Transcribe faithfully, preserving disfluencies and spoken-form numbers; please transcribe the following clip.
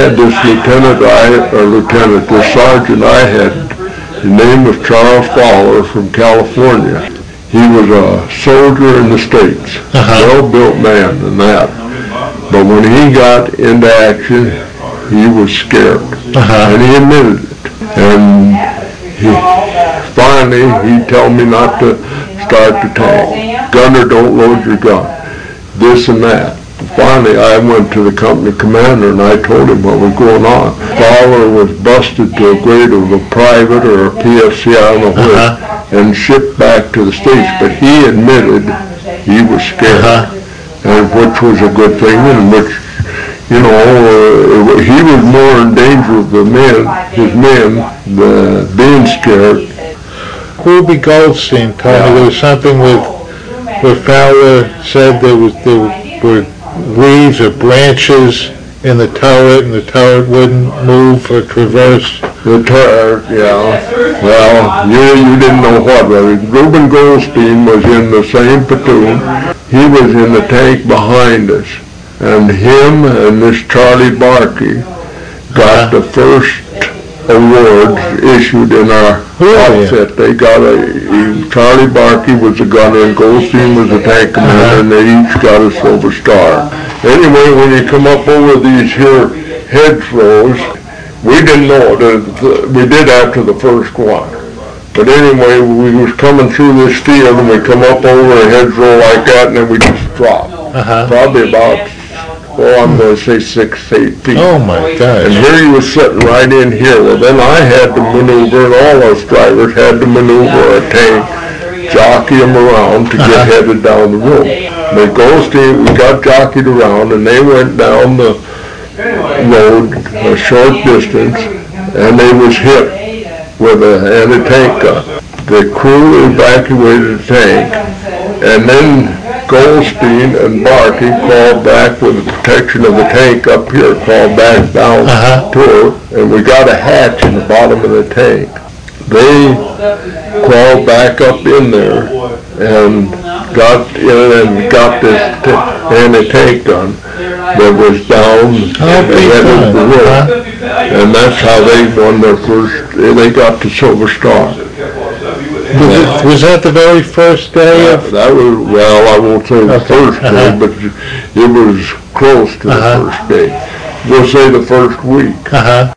had this lieutenant, I, or lieutenant, this sergeant I had, his name was Charles Fowler from California. He was a soldier in the States, uh-huh. well-built man and that. But when he got into action, he was scared, uh-huh. and he admitted it. And he, finally, he told me not to start the tank. Gunner, don't load your gun. This and that. Finally, I went to the company commander and I told him what was going on. Fowler was busted to a grade of a private or a P F C, I don't know which, uh-huh. and shipped back to the States. But he admitted he was scared, uh-huh. and which was a good thing, and which, you know, uh, he was more in danger of the men, his men, the, being scared. Ruby Goldstein told me there was something with where Fowler said there was there were leaves or branches in the turret, and the turret wouldn't move or traverse. The turret, yeah. Well, you you didn't know what. Reuben Goldstein was in the same platoon. He was in the tank behind us, and him and this Charlie Barkey got uh-huh. the first awards issued in our really? outfit. They got a, Charlie Barkey was the gunner and Goldstein was the tank commander, uh-huh. and they each got a Silver Star. Anyway, when you come up over these here hedgerows, we didn't know, the, the, we did after the first one. But anyway, we was coming through this field and we come up over a hedgerow like that, and then we just dropped. Uh-huh. Probably about, oh, I'm going to say six, eight feet. Oh my gosh. And here he was sitting right in here. Well, then I had to maneuver, and all us drivers had to maneuver a tank, jockey them around to get uh-huh. headed down the road. But Goldstein, we got jockeyed around, and they went down the road a short distance, and they was hit with a anti-tank gun. The crew evacuated the tank, and then Goldstein and Barkey crawled back with the protection of the tank up here, crawled back down uh-huh. to her, and we got a hatch in the bottom of the tank. They crawled back up in there and got in and got this t- anti-tank gun that was down oh, and headed the road. Uh-huh. And that's how they won their first, they got the Silver Star. Was, it, was that the very first day uh, of? That was, well, I won't say the okay. first day, uh-huh. but it was close to uh-huh. the first day. We'll say the first week. Uh-huh.